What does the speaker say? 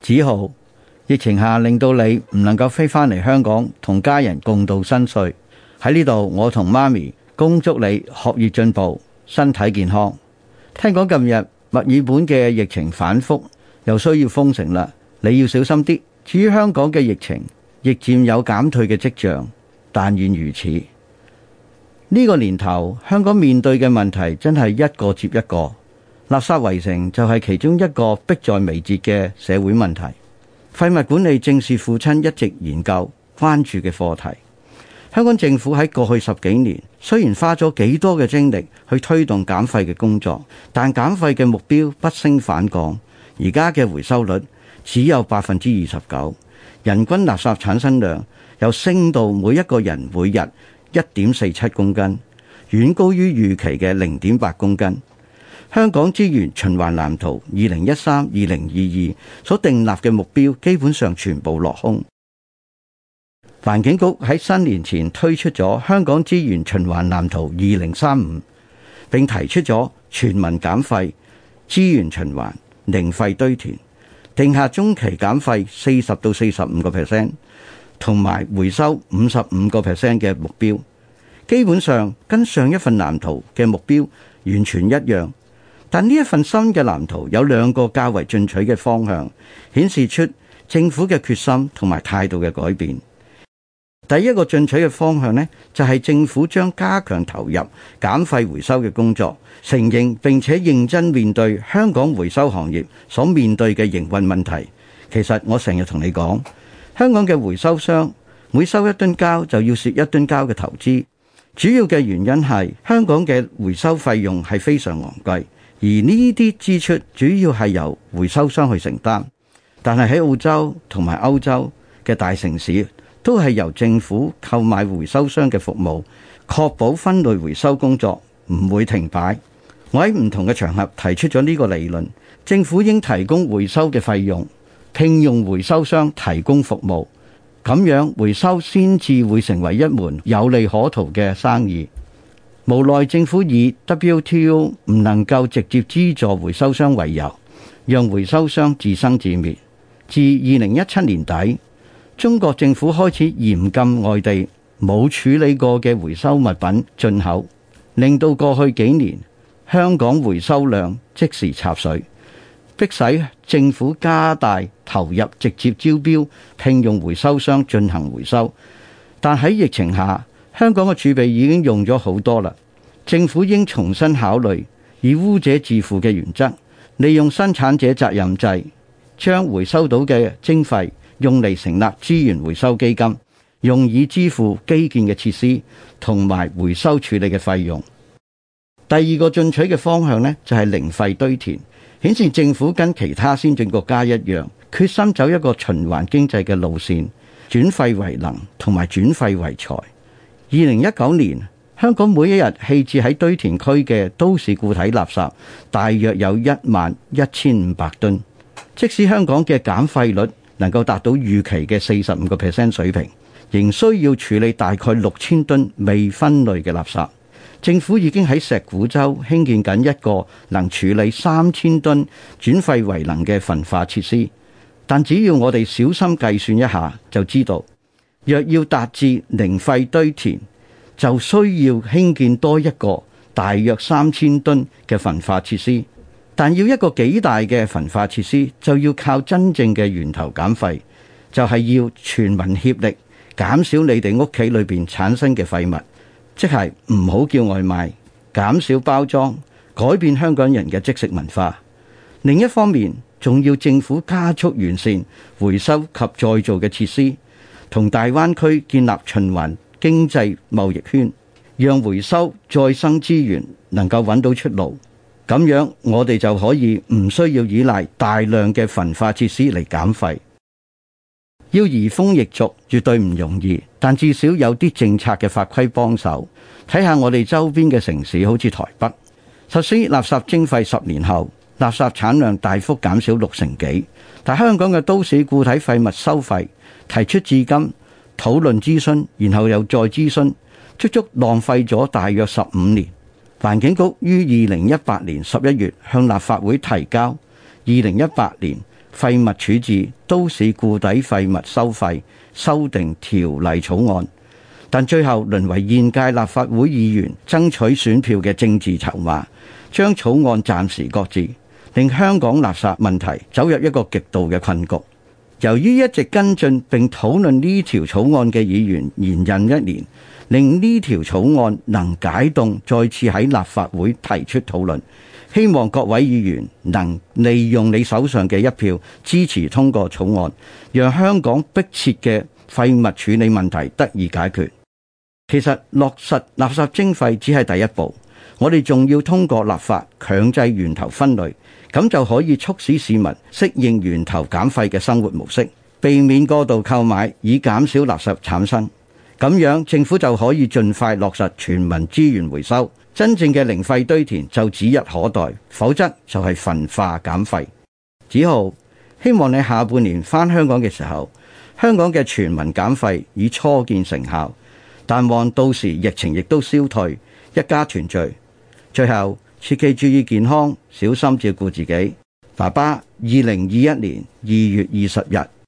子豪，疫情下令到你唔能夠飛返嚟香港同家人共度新歲。喺呢度，我同媽咪恭祝你學業進步，身體健康。聽講近日墨爾本嘅疫情反覆，又需要封城啦，你要小心啲。至於香港嘅疫情，亦漸有減退嘅跡象，但願如此。呢個年頭，香港面對嘅問題真係一個接一個，垃圾圍城就係其中一個迫在眉睫嘅社會問題。廢物管理正是父親一直研究關注嘅課題。香港政府喺過去10幾年，雖然花咗幾多嘅精力去推動減廢嘅工作，但減廢嘅目標不升反降。而家嘅回收率只有29%，人均垃圾產生量又升到每一個人每日1.47公斤，遠高於預期嘅0.8公斤。香港資源循環藍圖2013-2022所訂立嘅目標基本上全部落空。環境局喺新年前推出咗香港資源循環藍圖2035，並提出咗全民減廢、資源循環、零廢堆填，定下中期減廢40到45%，同埋回收55% 嘅目標。基本上跟上一份藍圖嘅目標完全一樣，但呢一份新嘅藍圖有2個較為進取嘅方向，顯示出政府嘅決心同埋態度嘅改變。第一個進取嘅方向呢，就係政府將加強投入減廢回收嘅工作，承認並且認真面對香港回收行業所面對嘅營運問題。其實我成日同你講，香港嘅回收商每收1噸膠就要蝕1噸膠嘅投資，主要嘅原因係香港嘅回收費用係非常昂貴，而呢啲支出主要係由回收商去承擔。但係喺澳洲同埋歐洲嘅大城市，都係由政府購買回收商嘅服務，確保分類回收工作唔會停擺。我喺唔同嘅場合提出咗呢個理論，政府應提供回收嘅費用，聘用回收商提供服務，咁樣回收先至會成為一門有利可圖嘅生意。無奈政府以 WTO 唔能夠直接資助回收商為由，讓回收商自生自滅。自2017年底，中國政府開始嚴禁外地冇處理過嘅回收物品進口，令到過去幾年香港回收量即時插水，迫使政府加大投入，直接招標聘用回收商進行回收。但喺疫情下，香港嘅儲備已經用咗好多啦，政府應重新考慮以污者自負嘅原則，利用生產者責任制，將回收到嘅徵費用嚟成立資源回收基金，用以支付基建嘅設施同埋回收處理嘅費用。第二個進取嘅方向呢，就係零廢堆填，顯示政府跟其他先進國家一樣，決心走一個循環經濟嘅路線，轉廢為能同埋轉廢為財。2019年，香港每一日棄置喺堆填區嘅都市固體垃圾大約有11500噸，即使香港嘅減廢率能夠達到預期嘅45% 水平，仍需要處理大概6000噸未分類嘅垃圾。政府已經喺石鼓洲興建緊一個能處理3000噸轉廢為能嘅焚化設施，但只要我哋小心計算一下就知道，若要達至零廢堆填，就需要興建多一個大約3000噸嘅焚化設施。但要一個幾大嘅焚化設施，就要靠真正嘅源頭減廢，就係要全民協力減少你哋屋企裏邊產生嘅廢物，即係唔好叫外賣，減少包裝，改變香港人嘅即食文化。另一方面，仲要政府加速完善回收及再造嘅設施，同大灣區建立循環經濟貿易圈，讓回收再生資源能夠揾到出路。咁樣我哋就可以唔需要依賴大量嘅焚化設施嚟減廢。要移風易俗絕對唔容易，但至少有啲政策嘅法規幫手。睇下我哋周邊嘅城市，好似台北，實施垃圾徵費10年後，垃圾產量大幅減少60%幾。但香港嘅都市固體廢物收費提出至今，討論諮詢，然後又再諮詢，足足浪費咗大約15年。環境局於2018年11月向立法會提交2018年廢物處置都市固體廢物收費修訂條例草案，但最後淪為現屆立法會議員爭取選票嘅政治籌碼，將草案暫時擱置，令香港垃圾問題走入一個極度嘅困局。由於一直跟進並討論呢條草案嘅議員延任一年，令呢條草案能解凍，再次喺立法會提出討論。希望各位議員能利用你手上嘅一票支持通過草案，讓香港迫切嘅廢物處理問題得以解決。其實落實垃圾徵費只係第一步，我哋仲要通過立法強制源頭分類，咁就可以促使市民適應源頭減廢嘅生活模式，避免過度購買，以減少垃圾產生。咁樣政府就可以盡快落實全民資源回收，真正嘅零廢堆填就指日可待，否則就係焚化減廢。子豪，希望你下半年返香港嘅時候，香港嘅全民減廢已初見成效，但望到時疫情亦都消退，一家團聚。最後切記注意健康，小心照顧自己。爸爸，2021年2月20日。